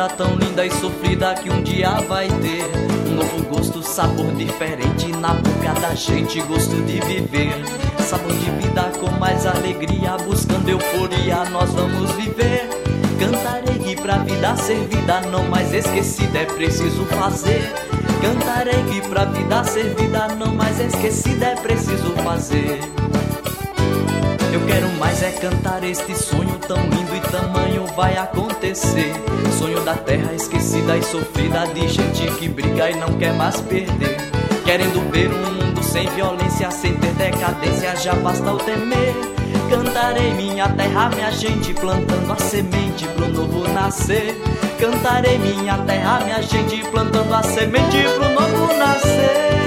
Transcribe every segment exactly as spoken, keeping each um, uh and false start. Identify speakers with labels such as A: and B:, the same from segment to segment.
A: vida tão linda e sofrida que um dia vai ter um novo gosto, sabor diferente na boca da gente, gosto de viver, sabor de vida com mais alegria, buscando euforia nós vamos viver. Cantarei que pra vida ser vida não mais esquecida é preciso fazer. Cantarei que pra vida ser vida não mais esquecida é preciso fazer. Eu quero mais é cantar este sonho tão lindo e tamanho vai acontecer. Sonho da terra esquecida e sofrida, de gente que briga e não quer mais perder. Querendo ver um mundo sem violência, sem ter decadência, já basta o temer. Cantarei minha terra, minha gente, plantando a semente pro novo nascer. Cantarei minha terra, minha gente, plantando a semente pro novo nascer.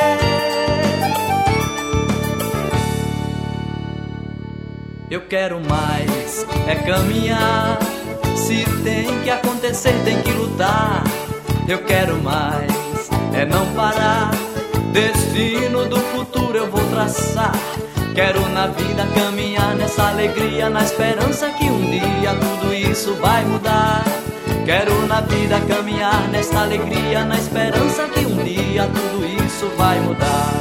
A: Eu quero mais é caminhar, se tem que acontecer tem que lutar. Eu quero mais é não parar, destino do futuro eu vou traçar. Quero na vida caminhar nessa alegria, na esperança que um dia tudo isso vai mudar. Quero na vida caminhar nesta alegria, na esperança que um dia tudo isso vai mudar.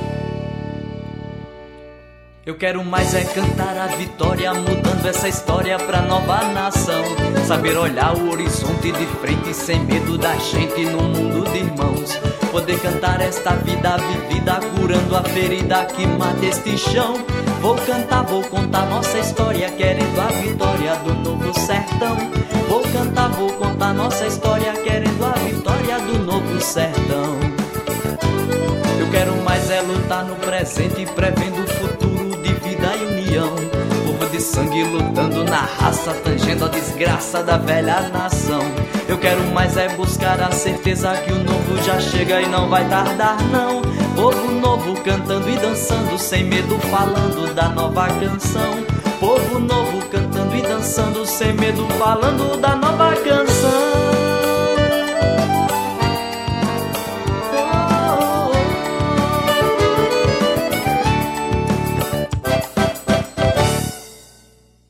A: Eu quero mais é cantar a vitória, mudando essa história pra nova nação. Saber olhar o horizonte de frente, sem medo da gente num mundo de irmãos. Poder cantar esta vida vivida, curando a ferida que mata este chão. Vou cantar, vou contar nossa história, querendo a vitória do novo sertão. Vou cantar, vou contar nossa história, querendo a vitória do novo sertão. Eu quero mais é lutar no presente, prevendo o futuro de vida e união. Povo de sangue lutando na raça, tangendo a desgraça da velha nação. Eu quero mais é buscar a certeza que o novo já chega e não vai tardar não. Povo novo cantando e dançando, sem medo falando da nova canção. Povo novo cantando e dançando, sem medo falando da nova canção.